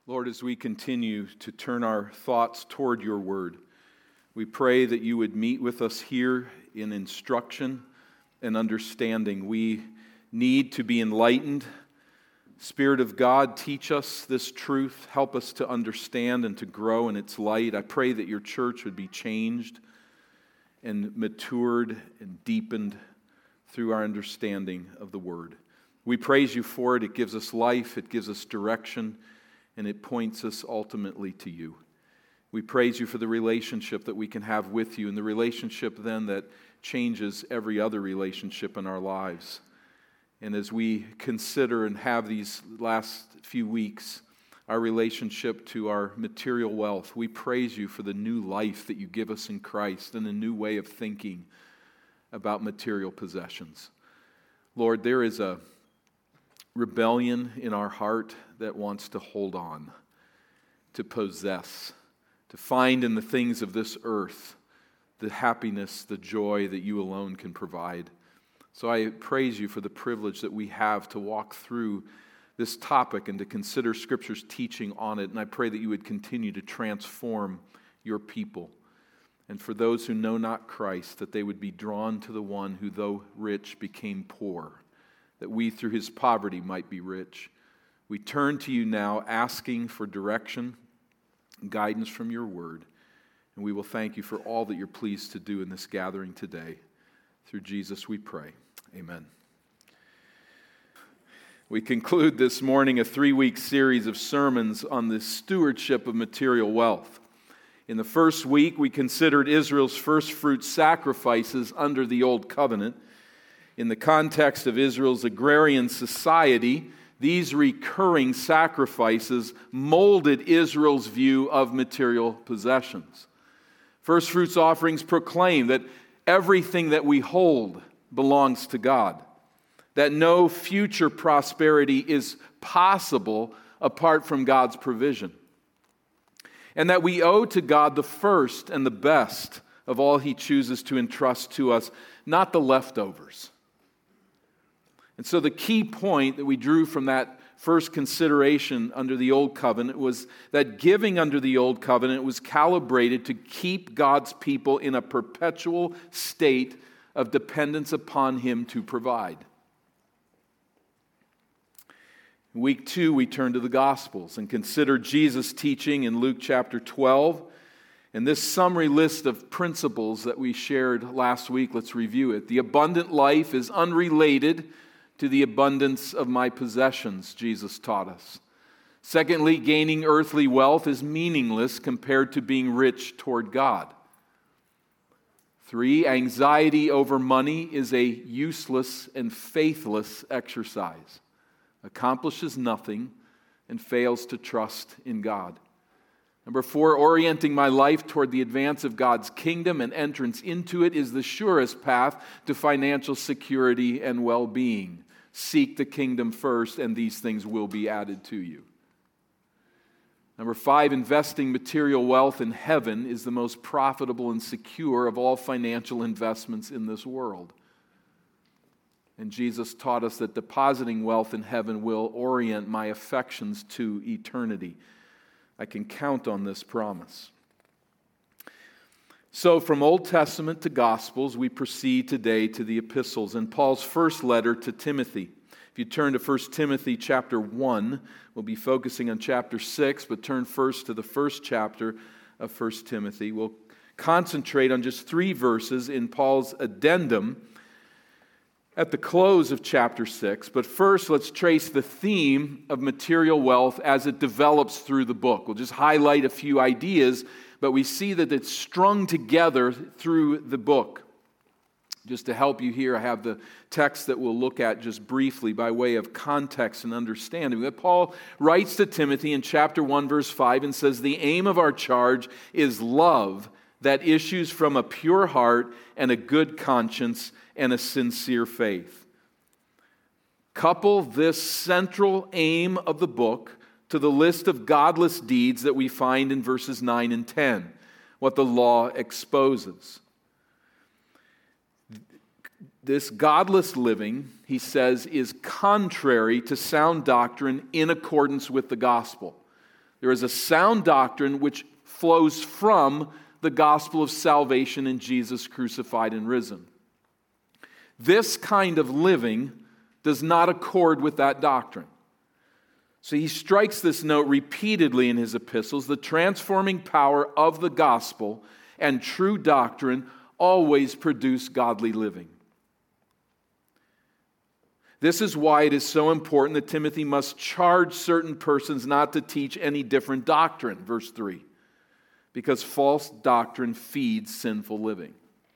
Lord, as we continue to turn our thoughts toward your word, we pray that you would meet with us here in instruction and understanding. We need to be enlightened. Spirit of God, teach us this truth. Help us to understand and to grow in its light. I pray that your church would be changed and matured and deepened through our understanding of the word. We praise you for it. It gives us life, it gives us direction, and it points us ultimately to you. We praise you for the relationship that we can have with you, and the relationship then that changes every other relationship in our lives. And as we consider and have these last few weeks, our relationship to our material wealth, we praise you for the new life that you give us in Christ and a new way of thinking about material possessions. Lord, there is a rebellion in our heart that wants to hold on, to possess, to find in the things of this earth the happiness, the joy that you alone can provide. So I praise you for the privilege that we have to walk through this topic and to consider Scripture's teaching on it. And I pray that you would continue to transform your people. And for those who know not Christ, that they would be drawn to the one who, though rich, became poor, that we through his poverty might be rich. We turn to you now asking for direction and guidance from your word. And we will thank you for all that you're pleased to do in this gathering today. Through Jesus we pray. Amen. We conclude this morning a 3-week series of sermons on the stewardship of material wealth. In the first week, we considered Israel's first fruit sacrifices under the Old Covenant. In the context of Israel's agrarian society, these recurring sacrifices molded Israel's view of material possessions. First fruits offerings proclaim that everything that we hold belongs to God, that no future prosperity is possible apart from God's provision, and that we owe to God the first and the best of all He chooses to entrust to us, not the leftovers. And so the key point that we drew from that first consideration under the Old Covenant was that giving under the Old Covenant was calibrated to keep God's people in a perpetual state of dependence upon Him to provide. In week 2, we turn to the Gospels and consider Jesus' teaching in Luke chapter 12. And this summary list of principles that we shared last week, let's review it. The abundant life is unrelated to the abundance of my possessions, Jesus taught us. Secondly, gaining earthly wealth is meaningless compared to being rich toward God. 3, anxiety over money is a useless and faithless exercise, accomplishes nothing, and fails to trust in God. 4, orienting my life toward the advance of God's kingdom and entrance into it is the surest path to financial security and well-being. Seek the kingdom first, and these things will be added to you. 5, investing material wealth in heaven is the most profitable and secure of all financial investments in this world. And Jesus taught us that depositing wealth in heaven will orient my affections to eternity. I can count on this promise. So from Old Testament to Gospels, we proceed today to the epistles and Paul's first letter to Timothy. If you turn to 1 Timothy chapter 1, we'll be focusing on chapter 6, but turn first to the first chapter of 1 Timothy. We'll concentrate on just 3 verses in Paul's addendum at the close of chapter 6. But first, let's trace the theme of material wealth as it develops through the book. We'll just highlight a few ideas, but we see that it's strung together through the book. Just to help you here, I have the text that we'll look at just briefly by way of context and understanding. That Paul writes to Timothy in chapter 1, verse 5, and says, "The aim of our charge is love that issues from a pure heart and a good conscience and a sincere faith." Couple this central aim of the book to the list of godless deeds that we find in verses 9 and 10, what the law exposes. This godless living, he says, is contrary to sound doctrine in accordance with the gospel. There is a sound doctrine which flows from the gospel of salvation in Jesus crucified and risen. This kind of living does not accord with that doctrine. So he strikes this note repeatedly in his epistles. The transforming power of the gospel and true doctrine always produce godly living. This is why it is so important that Timothy must charge certain persons not to teach any different doctrine, verse 3, because false doctrine feeds sinful living.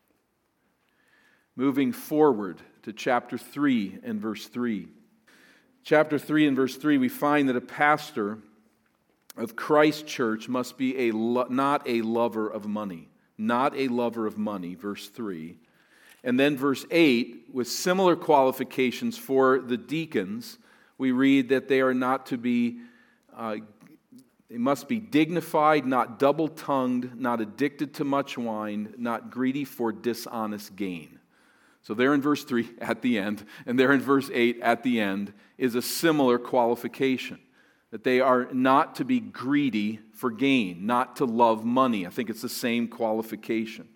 Moving forward to chapter 3 and verse 3. Chapter 3 and verse 3, we find that a pastor of Christ Church must be not a lover of money. Not a lover of money, verse 3. And then verse 8, with similar qualifications for the deacons, we read that they are not to be, they must be dignified, not double-tongued, not addicted to much wine, not greedy for dishonest gain. So there in verse 3 at the end, and there in verse 8 at the end, is a similar qualification. That they are not to be greedy for gain, not to love money. I think it's the same qualification.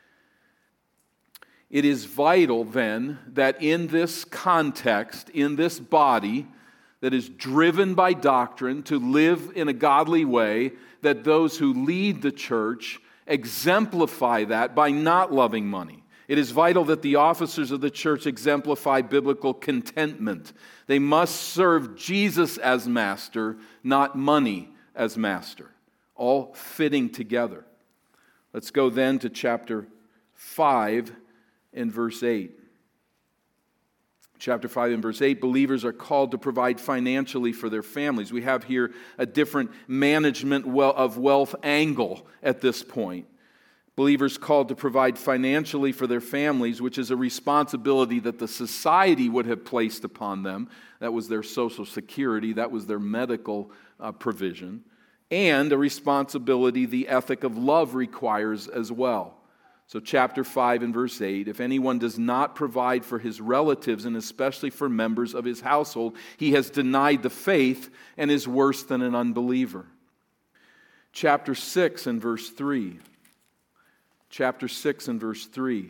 It is vital then that in this context, in this body that is driven by doctrine to live in a godly way, that those who lead the church exemplify that by not loving money. It is vital that the officers of the church exemplify biblical contentment. They must serve Jesus as master, not money as master. All fitting together. Let's go then to chapter 5 and verse 8. Chapter 5 and verse 8, believers are called to provide financially for their families. We have here a different management of wealth angle at this point. Believers called to provide financially for their families, which is a responsibility that the society would have placed upon them. That was their social security, that was their medical provision, and a responsibility the ethic of love requires as well. So chapter 5 and verse 8, if anyone does not provide for his relatives and especially for members of his household, he has denied the faith and is worse than an unbeliever. Chapter 6 and verse 3. Chapter 6 and verse 3.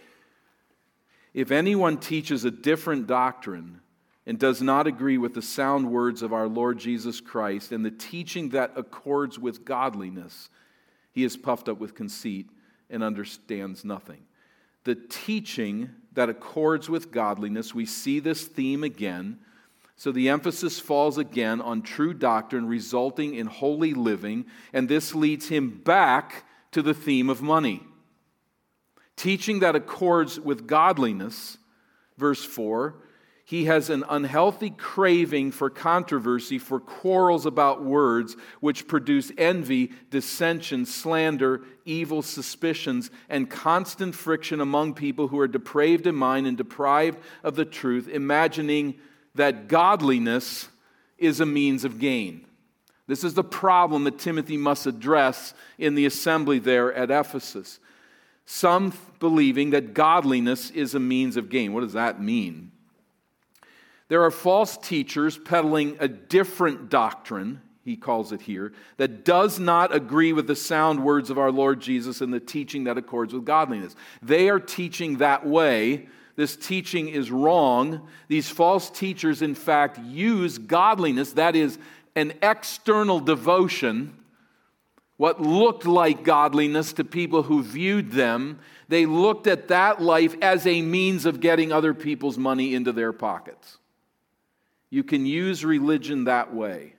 If anyone teaches a different doctrine and does not agree with the sound words of our Lord Jesus Christ and the teaching that accords with godliness, he is puffed up with conceit and understands nothing. The teaching that accords with godliness, we see this theme again. So the emphasis falls again on true doctrine resulting in holy living, and this leads him back to the theme of money. Teaching that accords with godliness, verse 4, he has an unhealthy craving for controversy, for quarrels about words, which produce envy, dissension, slander, evil suspicions, and constant friction among people who are depraved in mind and deprived of the truth, imagining that godliness is a means of gain. This is the problem that Timothy must address in the assembly there at Ephesus. Some believing that godliness is a means of gain. What does that mean? There are false teachers peddling a different doctrine, he calls it here, that does not agree with the sound words of our Lord Jesus and the teaching that accords with godliness. They are teaching that way. This teaching is wrong. These false teachers, in fact, use godliness, that is, an external devotion, what looked like godliness to people who viewed them. They looked at that life as a means of getting other people's money into their pockets. You can use religion that way.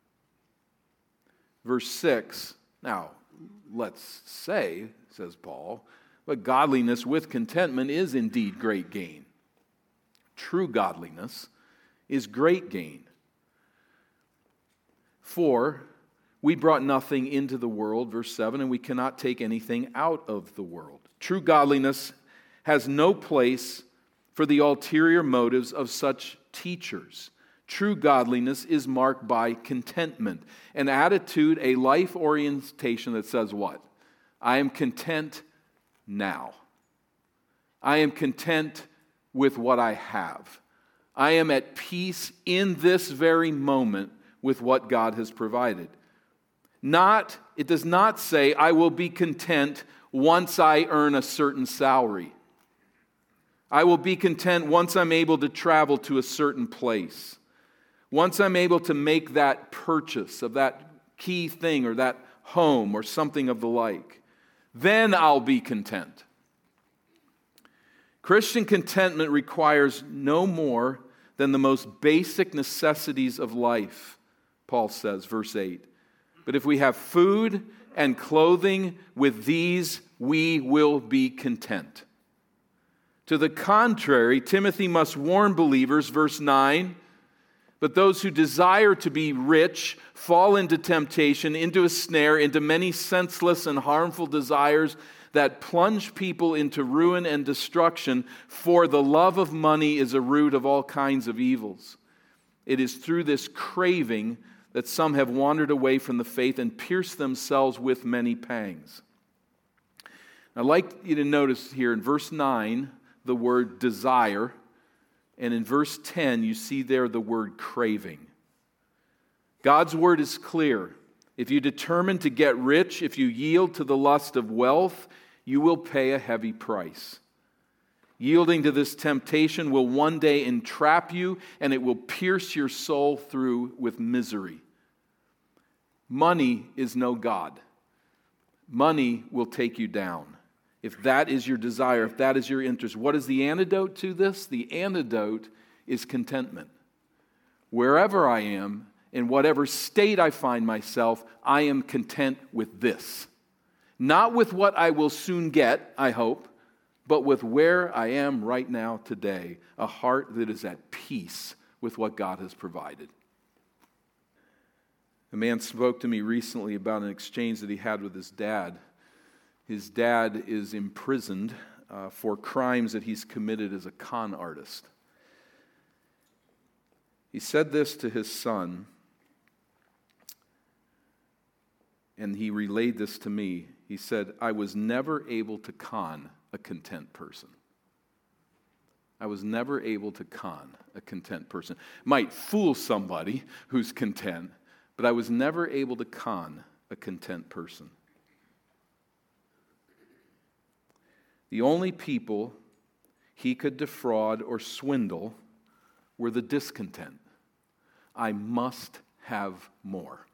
Verse 6, now, let's say, says Paul, but godliness with contentment is indeed great gain. True godliness is great gain. For we brought nothing into the world, verse 7, and we cannot take anything out of the world. True godliness has no place for the ulterior motives of such teachers. True godliness is marked by contentment, an attitude, a life orientation that says what? I am content now. I am content with what I have. I am at peace in this very moment with what God has provided. It does not say, I will be content once I earn a certain salary. I will be content once I'm able to travel to a certain place. Once I'm able to make that purchase of that key thing or that home or something of the like. Then I'll be content. Christian contentment requires no more than the most basic necessities of life, Paul says, verse 8. But if we have food and clothing, with these we will be content. To the contrary, Timothy must warn believers, verse 9, but those who desire to be rich fall into temptation, into a snare, into many senseless and harmful desires that plunge people into ruin and destruction, for the love of money is a root of all kinds of evils. It is through this craving that some have wandered away from the faith and pierced themselves with many pangs. I'd like you to notice here in verse 9 the word desire, and in verse 10 you see there the word craving. God's word is clear. If you determine to get rich, if you yield to the lust of wealth, you will pay a heavy price. Yielding to this temptation will one day entrap you, and it will pierce your soul through with misery. Money is no God. Money will take you down. If that is your desire, if that is your interest, what is the antidote to this? The antidote is contentment. Wherever I am, in whatever state I find myself, I am content with this. Not with what I will soon get, I hope, but with where I am right now today, a heart that is at peace with what God has provided. A man spoke to me recently about an exchange that he had with his dad. His dad is imprisoned for crimes that he's committed as a con artist. He said this to his son, and he relayed this to me. He said, I was never able to con a content person. I was never able to con a content person. Might fool somebody who's content, but I was never able to con a content person. The only people he could defraud or swindle were the discontent. I must have more.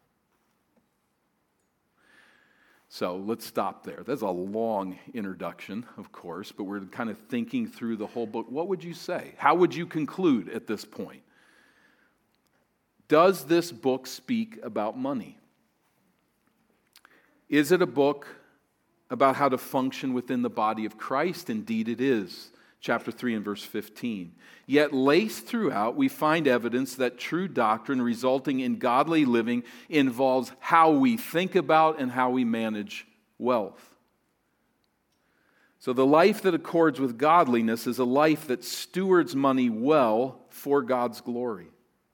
So let's stop there. That's a long introduction, of course, but we're kind of thinking through the whole book. What would you say? How would you conclude at this point? Does this book speak about money? Is it a book about how to function within the body of Christ? Indeed it is. Chapter 3 and verse 15. Yet laced throughout, we find evidence that true doctrine resulting in godly living involves how we think about and how we manage wealth. So the life that accords with godliness is a life that stewards money well for God's glory.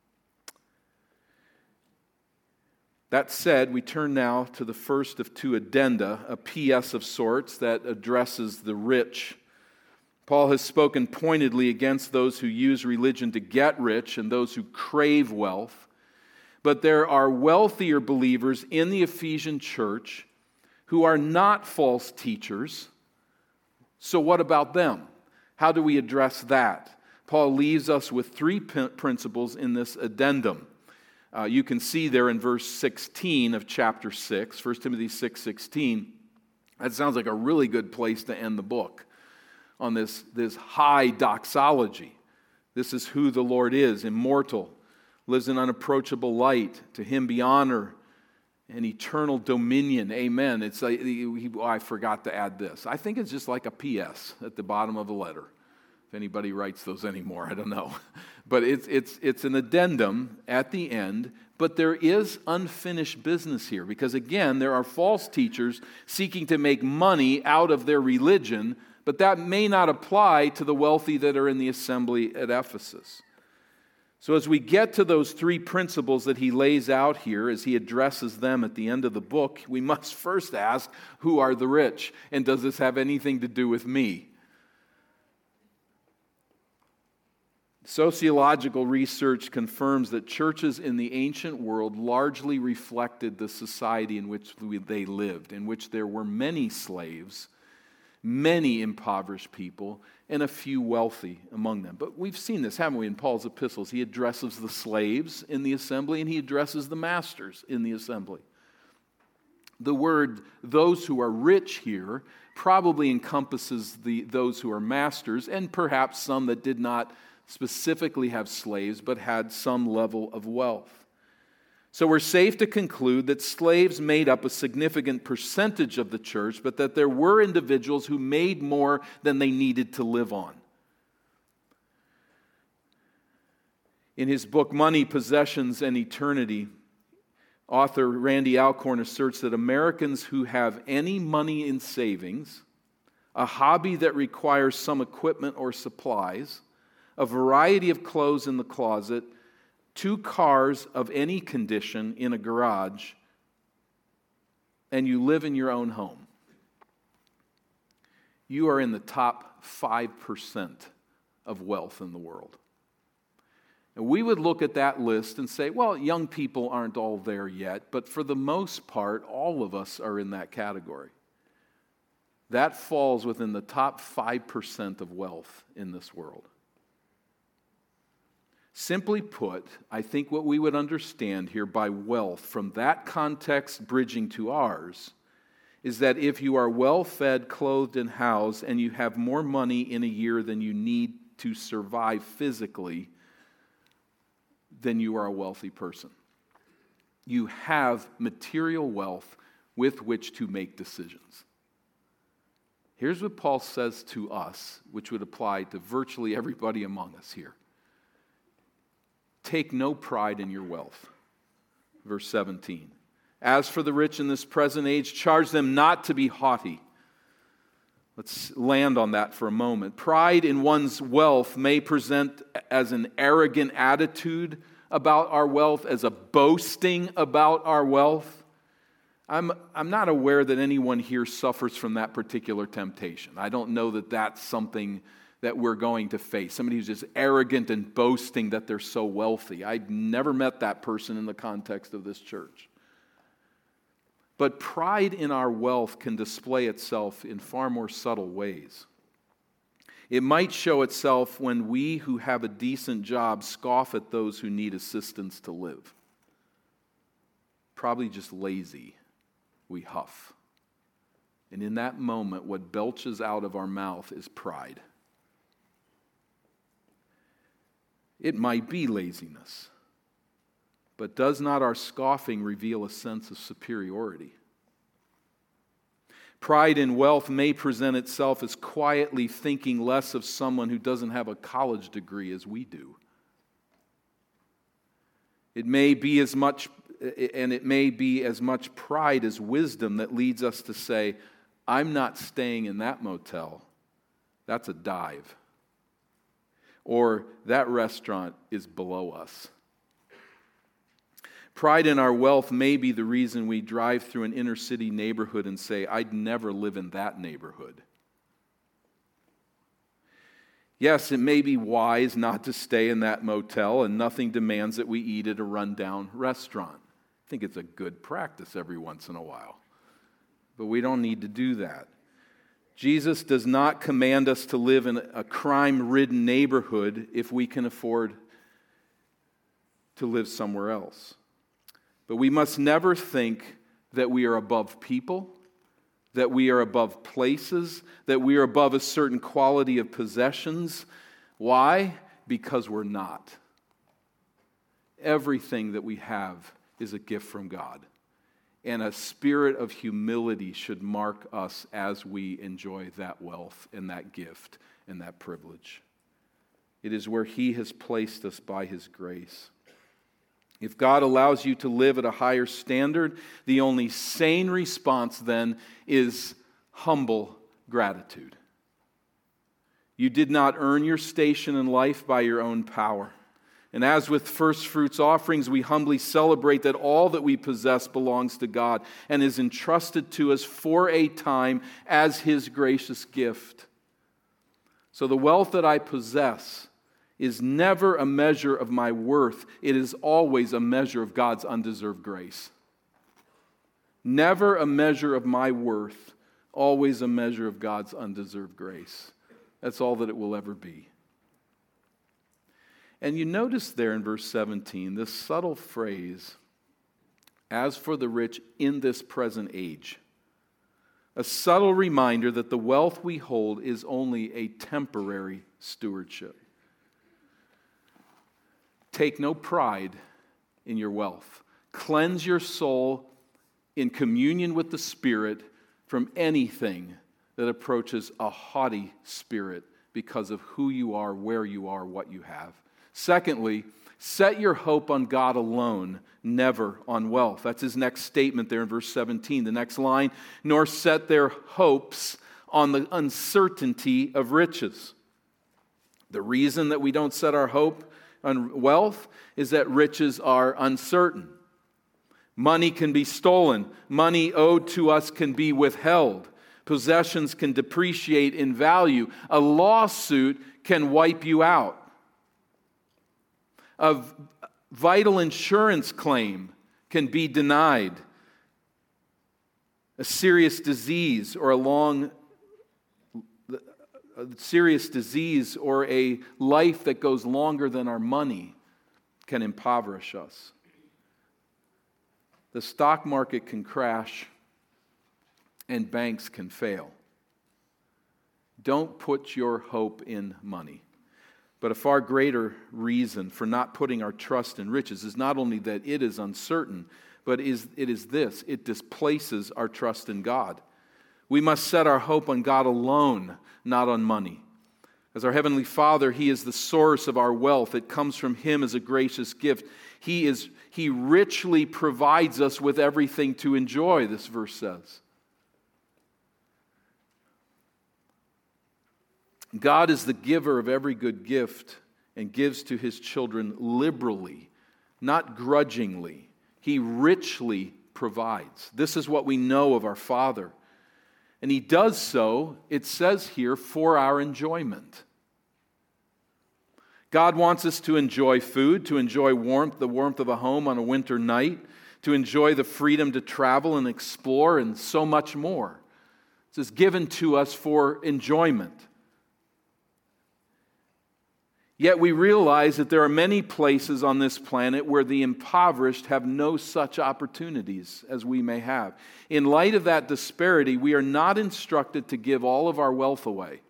That said, we turn now to the first of two addenda, a PS of sorts that addresses the rich. Paul has spoken pointedly against those who use religion to get rich and those who crave wealth. But there are wealthier believers in the Ephesian church who are not false teachers. So what about them? How do we address that? Paul leaves us with three principles in this addendum. You can see there in verse 16 of chapter 6, 1 Timothy 6:16. That sounds like a really good place to end the book on this high doxology. This is who the Lord is, immortal, lives in unapproachable light. To him be honor and eternal dominion. Amen. It's like, I forgot to add this. I think it's just like a PS at the bottom of the letter. If anybody writes those anymore, I don't know. But it's an addendum at the end, but there is unfinished business here. Because again, there are false teachers seeking to make money out of their religion, but that may not apply to the wealthy that are in the assembly at Ephesus. So as we get to those three principles that he lays out here, as he addresses them at the end of the book, we must first ask, who are the rich? And does this have anything to do with me? Sociological research confirms that churches in the ancient world largely reflected the society in which they lived, in which there were many slaves, many impoverished people, and a few wealthy among them. But we've seen this, haven't we, in Paul's epistles? He addresses the slaves in the assembly, and he addresses the masters in the assembly. The word "those who are rich" here probably encompasses those who are masters, and perhaps some that did not specifically have slaves, but had some level of wealth. So we're safe to conclude that slaves made up a significant percentage of the church, but that there were individuals who made more than they needed to live on. In his book, Money, Possessions, and Eternity, author Randy Alcorn asserts that Americans who have any money in savings, a hobby that requires some equipment or supplies, a variety of clothes in the closet, 2 cars of any condition in a garage, and you live in your own home, you are in the top 5% of wealth in the world. And we would look at that list and say, well, young people aren't all there yet, but for the most part, all of us are in that category. That falls within the top 5% of wealth in this world. Simply put, I think what we would understand here by wealth, from that context bridging to ours, is that if you are well-fed, clothed, and housed, and you have more money in a year than you need to survive physically, then you are a wealthy person. You have material wealth with which to make decisions. Here's what Paul says to us, which would apply to virtually everybody among us here. Take no pride in your wealth. Verse 17. As for the rich in this present age, charge them not to be haughty. Let's land on that for a moment. Pride in one's wealth may present as an arrogant attitude about our wealth, as a boasting about our wealth. I'm not aware that anyone here suffers from that particular temptation. I don't know that that's something that we're going to face. Somebody who's just arrogant and boasting that they're so wealthy. I've never met that person in the context of this church. But pride in our wealth can display itself in far more subtle ways. It might show itself when we who have a decent job scoff at those who need assistance to live. Probably just lazy, we huff. And in that moment, what belches out of our mouth is pride. It might be laziness, but does not our scoffing reveal a sense of superiority? Pride in wealth may present itself as quietly thinking less of someone who doesn't have a college degree as we do. It may be as much pride as wisdom that leads us to say, I'm not staying in that motel. That's a dive. Or that restaurant is below us. Pride in our wealth may be the reason we drive through an inner city neighborhood and say, I'd never live in that neighborhood. Yes, it may be wise not to stay in that motel, and nothing demands that we eat at a rundown restaurant. I think it's a good practice every once in a while. But we don't need to do that. Jesus does not command us to live in a crime-ridden neighborhood if we can afford to live somewhere else. But we must never think that we are above people, that we are above places, that we are above a certain quality of possessions. Why? Because we're not. Everything that we have is a gift from God. And a spirit of humility should mark us as we enjoy that wealth and that gift and that privilege. It is where He has placed us by His grace. If God allows you to live at a higher standard, the only sane response then is humble gratitude. You did not earn your station in life by your own power. And as with first fruits offerings, we humbly celebrate that all that we possess belongs to God and is entrusted to us for a time as His gracious gift. So the wealth that I possess is never a measure of my worth. It is always a measure of God's undeserved grace. Never a measure of my worth, always a measure of God's undeserved grace. That's all that it will ever be. And you notice there in verse 17, this subtle phrase, as for the rich in this present age. A subtle reminder that the wealth we hold is only a temporary stewardship. Take no pride in your wealth. Cleanse your soul in communion with the Spirit from anything that approaches a haughty spirit because of who you are, where you are, what you have. Secondly, set your hope on God alone, never on wealth. That's his next statement there in verse 17. The next line, nor set their hopes on the uncertainty of riches. The reason that we don't set our hope on wealth is that riches are uncertain. Money can be stolen. Money owed to us can be withheld. Possessions can depreciate in value. A lawsuit can wipe you out. A vital insurance claim can be denied. A serious disease or a life that goes longer than our money can impoverish us. The stock market can crash and banks can fail. Don't put your hope in money. But a far greater reason for not putting our trust in riches is not only that it is uncertain, but it is this: it displaces our trust in God. We must set our hope on God alone, not on money. As our Heavenly Father, He is the source of our wealth. It comes from Him as a gracious gift. He richly provides us with everything to enjoy, this verse says. God is the giver of every good gift and gives to His children liberally, not grudgingly. He richly provides. This is what we know of our Father. And He does so, it says here, for our enjoyment. God wants us to enjoy food, to enjoy warmth, the warmth of a home on a winter night, to enjoy the freedom to travel and explore, and so much more. This is given to us for enjoyment. Yet we realize that there are many places on this planet where the impoverished have no such opportunities as we may have. In light of that disparity, we are not instructed to give all of our wealth away,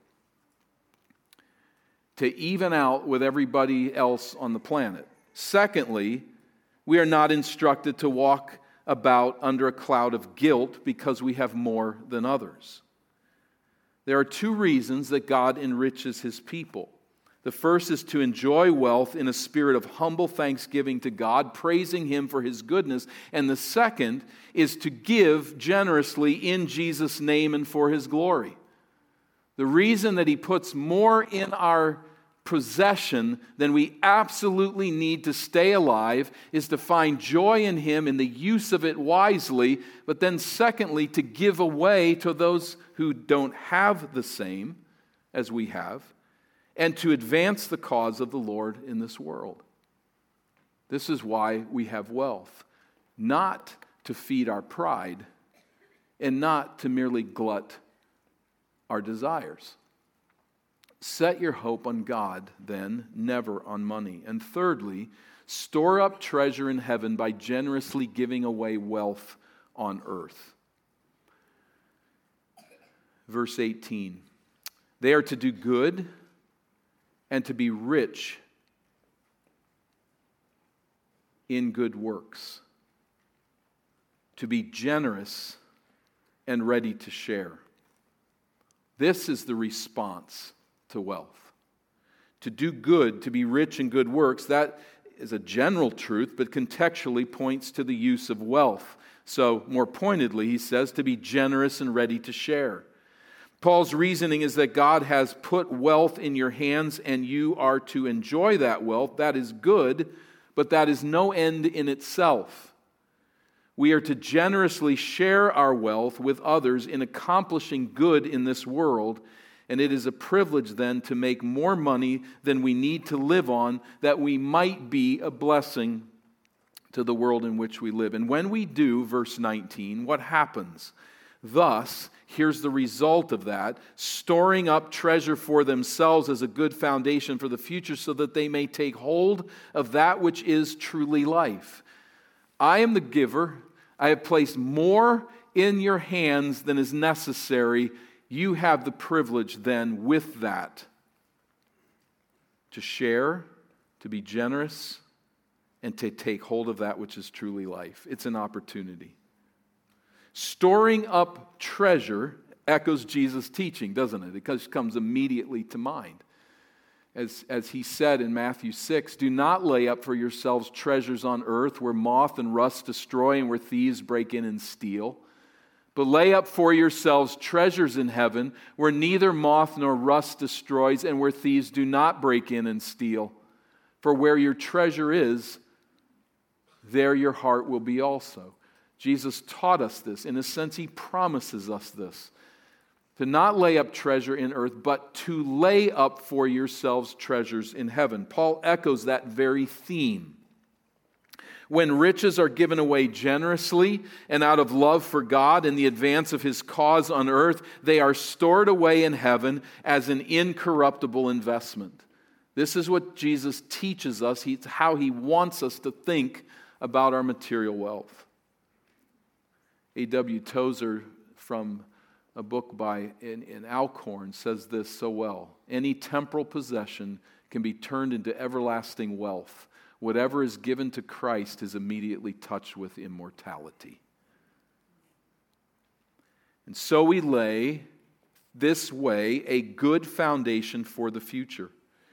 to even out with everybody else on the planet. Secondly, we are not instructed to walk about under a cloud of guilt because we have more than others. There are two reasons that God enriches His people. The first is to enjoy wealth in a spirit of humble thanksgiving to God, praising Him for His goodness. And the second is to give generously in Jesus' name and for His glory. The reason that He puts more in our possession than we absolutely need to stay alive is to find joy in Him in the use of it wisely, but then secondly, to give away to those who don't have the same as we have, and to advance the cause of the Lord in this world. This is why we have wealth, not to feed our pride and not to merely glut our desires. Set your hope on God, then, never on money. And thirdly, store up treasure in heaven by generously giving away wealth on earth. Verse 18, they are to do good and to be rich in good works, to be generous and ready to share. This is the response to wealth. To do good, to be rich in good works, that is a general truth, but contextually points to the use of wealth. So, more pointedly, he says to be generous and ready to share. Paul's reasoning is that God has put wealth in your hands and you are to enjoy that wealth. That is good, but that is no end in itself. We are to generously share our wealth with others in accomplishing good in this world, And it is a privilege then to make more money than we need to live on, that we might be a blessing to the world in which we live. And when we do, verse 19, what happens? Thus, here's the result of that: storing up treasure for themselves as a good foundation for the future, so that they may take hold of that which is truly life. I am the giver. I have placed more in your hands than is necessary. You have the privilege then with that to share, to be generous, and to take hold of that which is truly life. It's an opportunity. Storing up treasure echoes Jesus' teaching, doesn't it? It just comes immediately to mind. As he said in Matthew 6, do not lay up for yourselves treasures on earth where moth and rust destroy and where thieves break in and steal. But lay up for yourselves treasures in heaven where neither moth nor rust destroys and where thieves do not break in and steal. For where your treasure is, there your heart will be also. Jesus taught us this. In a sense, he promises us this. To not lay up treasure in earth, but to lay up for yourselves treasures in heaven. Paul echoes that very theme. When riches are given away generously and out of love for God in the advance of his cause on earth, they are stored away in heaven as an incorruptible investment. This is what Jesus teaches us. It's how he wants us to think about our material wealth. A.W. Tozer, from a book by in Alcorn, says this so well: any temporal possession can be turned into everlasting wealth. Whatever is given to Christ is immediately touched with immortality. And so we lay this way a good foundation for the future.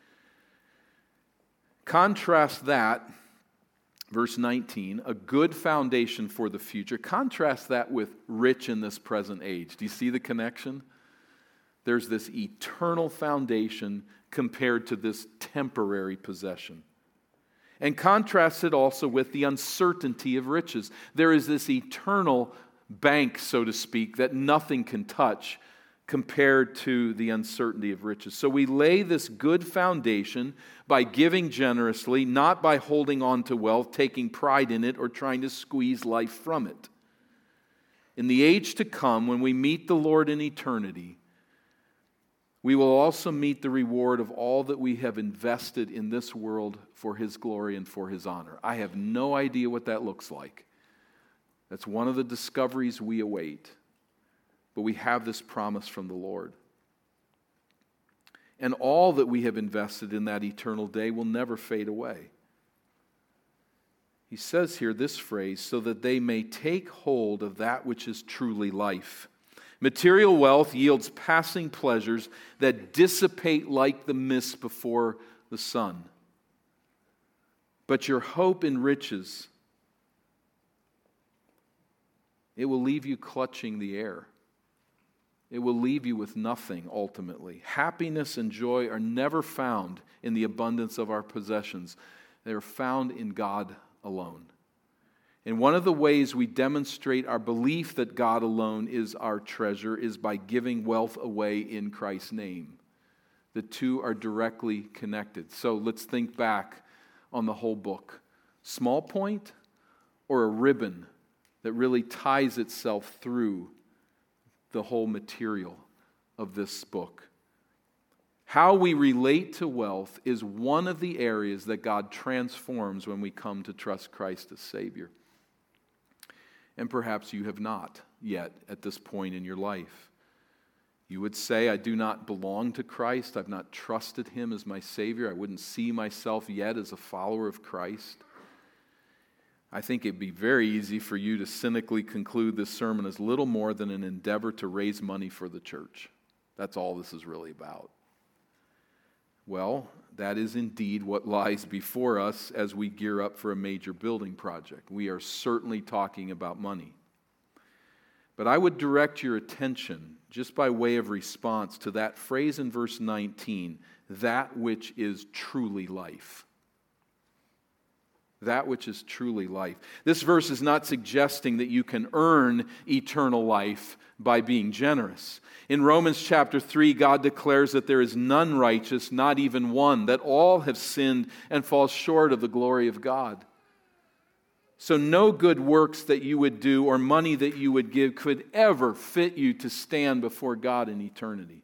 Contrast that, verse 19, a good foundation for the future. Contrast that with rich in this present age. Do you see the connection? There's this eternal foundation compared to this temporary possession. And contrast it also with the uncertainty of riches. There is this eternal bank, so to speak, that nothing can touch compared to the uncertainty of riches. So we lay this good foundation by giving generously, not by holding on to wealth, taking pride in it, or trying to squeeze life from it. In the age to come, when we meet the Lord in eternity, we will also meet the reward of all that we have invested in this world for his glory and for his honor. I have no idea what that looks like. That's one of the discoveries we await. But we have this promise from the Lord. And all that we have invested in that eternal day will never fade away. He says here this phrase, so that they may take hold of that which is truly life. Material wealth yields passing pleasures that dissipate like the mist before the sun. But your hope in riches, it will leave you clutching the air. It will leave you with nothing ultimately. Happiness and joy are never found in the abundance of our possessions. They are found in God alone. And one of the ways we demonstrate our belief that God alone is our treasure is by giving wealth away in Christ's name. The two are directly connected. So let's think back on the whole book. Small point or a ribbon that really ties itself through the whole material of this book. How we relate to wealth is one of the areas that God transforms when we come to trust Christ as Savior. And perhaps you have not yet at this point in your life. You would say, I do not belong to Christ. I've not trusted him as my Savior. I wouldn't see myself yet as a follower of Christ. I think it'd be very easy for you to cynically conclude this sermon as little more than an endeavor to raise money for the church. That's all this is really about. Well, that is indeed what lies before us as we gear up for a major building project. We are certainly talking about money. But I would direct your attention, just by way of response, to that phrase in verse 19, that which is truly life. that which is truly life. This verse is not suggesting that you can earn eternal life by being generous. In Romans chapter 3, God declares that there is none righteous, not even one, that all have sinned and fall short of the glory of God. So no good works that you would do or money that you would give could ever fit you to stand before God in eternity.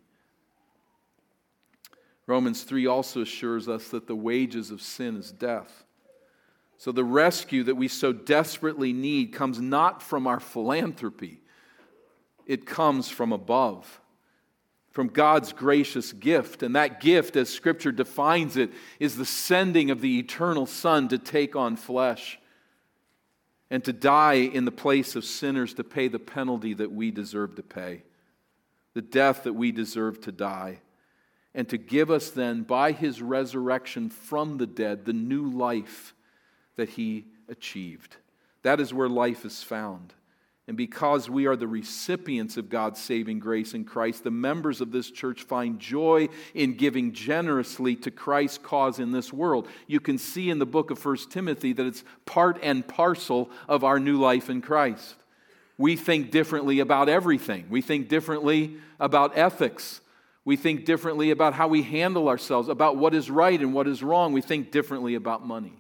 Romans 3 also assures us that the wages of sin is death. So the rescue that we so desperately need comes not from our philanthropy. It comes from above, from God's gracious gift. And that gift, as Scripture defines it, is the sending of the eternal Son to take on flesh and to die in the place of sinners to pay the penalty that we deserve to pay, the death that we deserve to die, and to give us then, by His resurrection from the dead, the new life that He achieved. That is where life is found. And because we are the recipients of God's saving grace in Christ, the members of this church find joy in giving generously to Christ's cause in this world. You can see in the book of 1 Timothy that it's part and parcel of our new life in Christ. We think differently about everything. We think differently about ethics. We think differently about how we handle ourselves, about what is right and what is wrong. We think differently about money.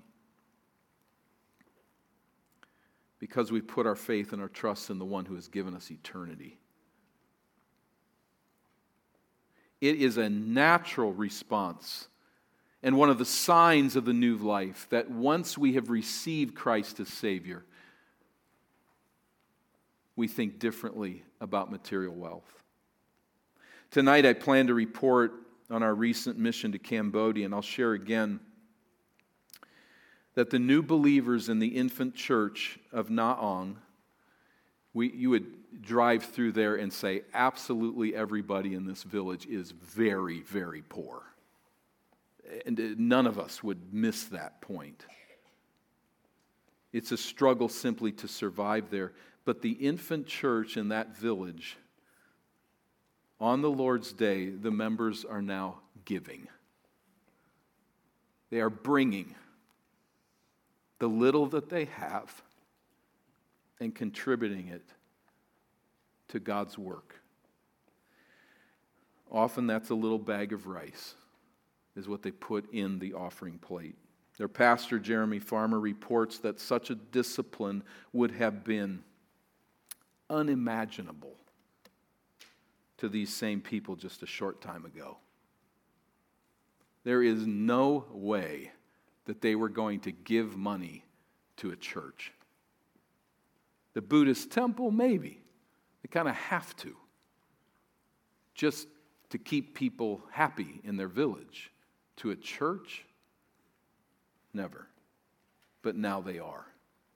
Because we put our faith and our trust in the one who has given us eternity. It is a natural response and one of the signs of the new life that once we have received Christ as Savior, we think differently about material wealth. Tonight I plan to report on our recent mission to Cambodia, and I'll share again that the new believers in the infant church of Naong, you would drive through there and say, absolutely everybody in this village is very, very poor. And none of us would miss that point. It's a struggle simply to survive there. But the infant church in that village, on the Lord's Day, the members are now giving. They are bringing the little that they have and contributing it to God's work. Often that's a little bag of rice is what they put in the offering plate. Their pastor, Jeremy Farmer, reports that such a discipline would have been unimaginable to these same people just a short time ago. There is no way that they were going to give money to a church. The Buddhist temple, maybe. They kind of have to. Just to keep people happy in their village. To a church? Never. But now they are.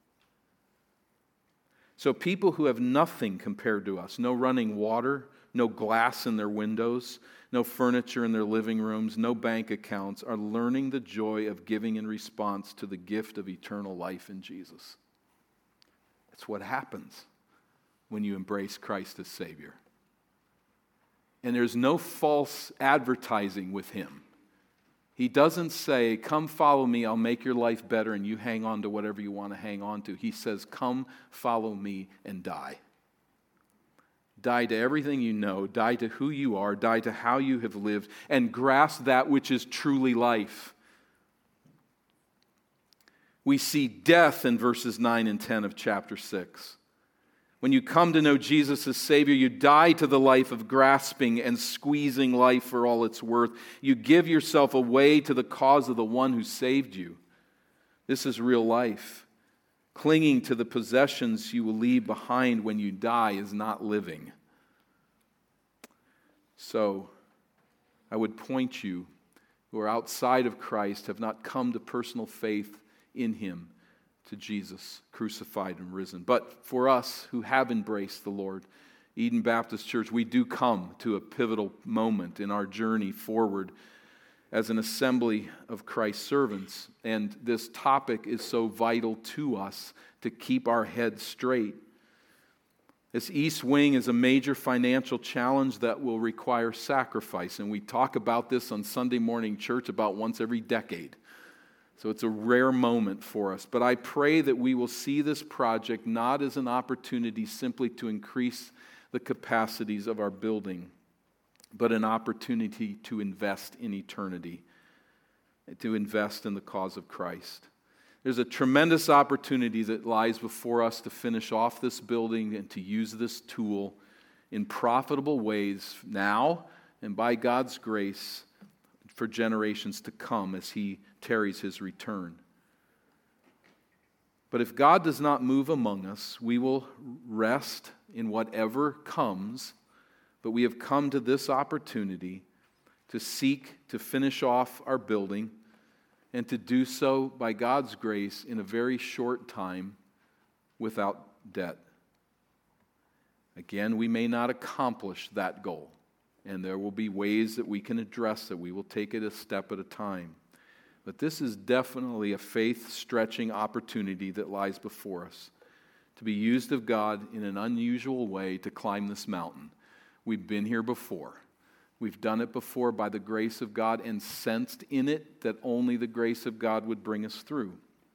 So people who have nothing compared to us, no running water, no glass in their windows, no furniture in their living rooms, no bank accounts, are learning the joy of giving in response to the gift of eternal life in Jesus. That's what happens when you embrace Christ as Savior. And there's no false advertising with Him. He doesn't say, come follow me, I'll make your life better, and you hang on to whatever you want to hang on to. He says, come follow me and die. Die to everything you know, die to who you are, die to how you have lived, and grasp that which is truly life. We see death in verses 9 and 10 of chapter 6. When you come to know Jesus as Savior, you die to the life of grasping and squeezing life for all it's worth. You give yourself away to the cause of the one who saved you. This is real life. Clinging to the possessions you will leave behind when you die is not living. So, I would point you who are outside of Christ, have not come to personal faith in Him, to Jesus, crucified and risen. But for us who have embraced the Lord, Eden Baptist Church, we do come to a pivotal moment in our journey forward as an assembly of Christ's servants. And this topic is so vital to us to keep our heads straight. This East Wing is a major financial challenge that will require sacrifice. And we talk about this on Sunday morning church about once every decade. So it's a rare moment for us. But I pray that we will see this project not as an opportunity simply to increase the capacities of our building, but an opportunity to invest in eternity, to invest in the cause of Christ. There's a tremendous opportunity that lies before us to finish off this building and to use this tool in profitable ways now and by God's grace for generations to come as He tarries His return. But if God does not move among us, we will rest in whatever comes, but we have come to this opportunity to seek to finish off our building and to do so by God's grace in a very short time without debt. Again, we may not accomplish that goal, and there will be ways that we can address it. We will take it a step at a time. But this is definitely a faith-stretching opportunity that lies before us, to be used of God in an unusual way to climb this mountain. We've been here before. We've done it before by the grace of God and sensed in it that only the grace of God would bring us through.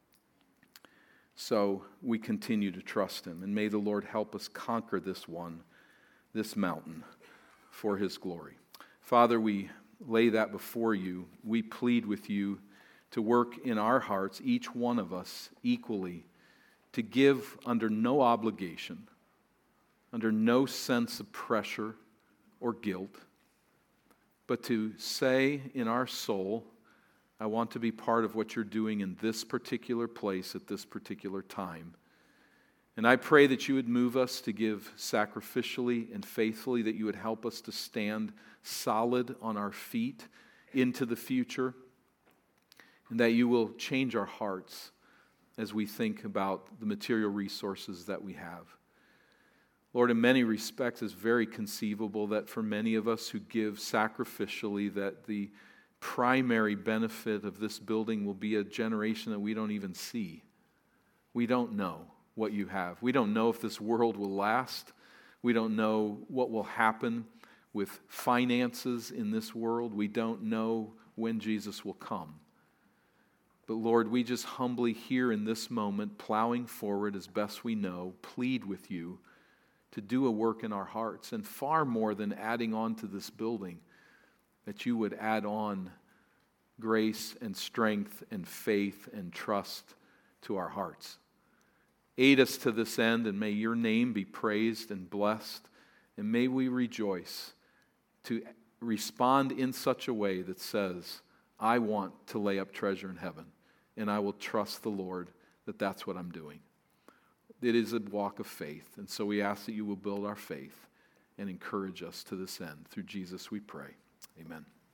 So we continue to trust Him, and may the Lord help us conquer this mountain, for His glory. Father, we lay that before You. We plead with You to work in our hearts, each one of us equally, to give under no obligation, under no sense of pressure or guilt, but to say in our soul, I want to be part of what You're doing in this particular place at this particular time. And I pray that You would move us to give sacrificially and faithfully, that You would help us to stand solid on our feet into the future, and that You will change our hearts as we think about the material resources that we have. Lord, in many respects, it's very conceivable that for many of us who give sacrificially, that the primary benefit of this building will be a generation that we don't even see. We don't know what You have. We don't know if this world will last. We don't know what will happen with finances in this world. We don't know when Jesus will come. But Lord, we just humbly here in this moment, plowing forward as best we know, plead with You to do a work in our hearts, and far more than adding on to this building, that You would add on grace and strength and faith and trust to our hearts. Aid us to this end, and may Your name be praised and blessed, and may we rejoice to respond in such a way that says, I want to lay up treasure in heaven, and I will trust the Lord that that's what I'm doing. It is a walk of faith, and so we ask that You will build our faith and encourage us to this end. Through Jesus we pray. Amen.